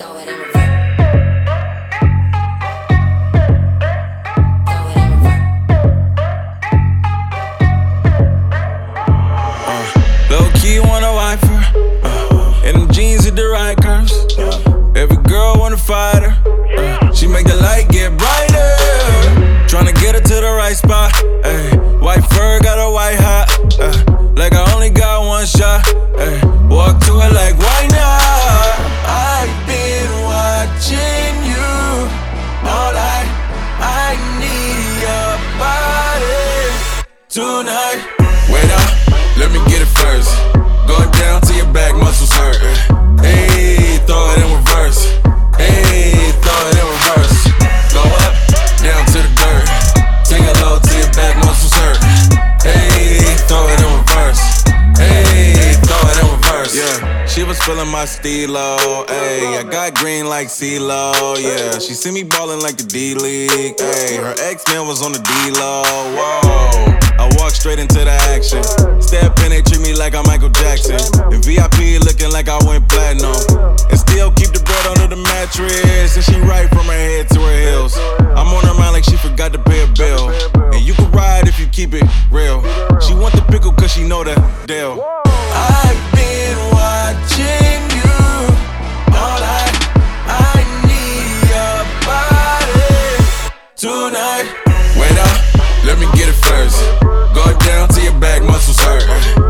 throw it in reverse. Low key wanna wife her, and them jeans hit the right curves. Every girl wanna fight her, she make the light get brighter. Tryna get her to the right spot, ayy. White fur got a white hot, like I only got one shot, ayy. Walk to it like why not? I've been watching you all night. I need your body tonight. Wait up, let me get it first. Go down till your back muscles hurt. Hey, throw it in reverse. Hey, throw it in reverse. Go up, down to the dirt. Take it low till your back muscles hurt. Hey, throw it in reverse. Hey, throw it in reverse. Yeah, she was feeling my stilo. Ayy, I got green like CeeLo. Yeah, she see me ballin' like the D-League. Ayy, her ex-man was on the D-Lo. Whoa. I walk straight into the action. Step in, they treat me like I'm Michael Jackson. And VIP looking like I went platinum. And still keep the bread under the mattress. And she right from her head to her heels. I'm on her mind like she forgot to pay a bill. And you can ride if you keep it real. She want the pickle cause she know the deal. I've been watching you all night. I need your body tonight. Wait up, let me get it first. Go down till your back muscles hurt.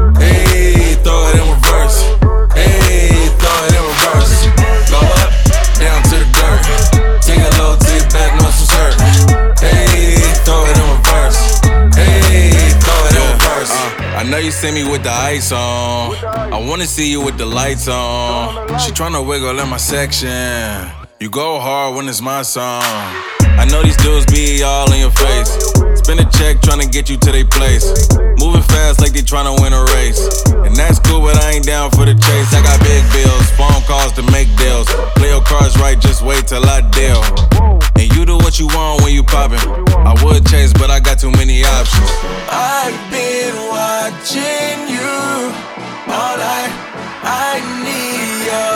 Hey, throw it in reverse. Hey, throw it in reverse. Go up, down to the dirt. Take it low till your back muscles hurt. Hey, throw it in reverse. Hey, throw it in reverse. I know you see me with the ice on. I wanna see you with the lights on. She tryna wiggle in my section. You go hard when it's my song. I know these dudes be all in your face. Spend a check tryna get you to their place. Moving fast like they tryna win a race. And that's cool, but I ain't down for the chase. I got big bills, phone calls to make deals. Play your cards right, just wait till I deal. And you do what you want when you poppin'. I would chase, but I got too many options. I've been watching you all night. I need your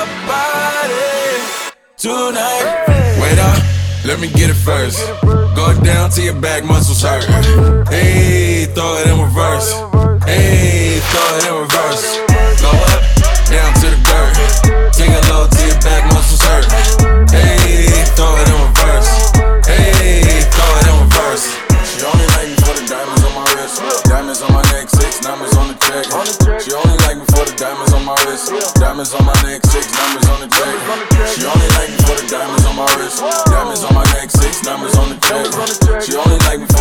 body tonight. Wait up, let me get it first. Go down till your back muscles hurt. Hey, throw it in reverse. Hey, throw it in reverse. Go up, down to the dirt. Take it low till your back muscles hurt. Hey, throw it in reverse. Hey, throw it in reverse. She only like me for the diamonds on my wrist. Diamonds on my neck, 6 numbers on the check. She only like me for the diamonds on my wrist. Diamonds on my neck, 6 numbers on the check. She only like me for the diamonds on my wrist. Diamonds on my neck, 6 numbers on the check. She only like me for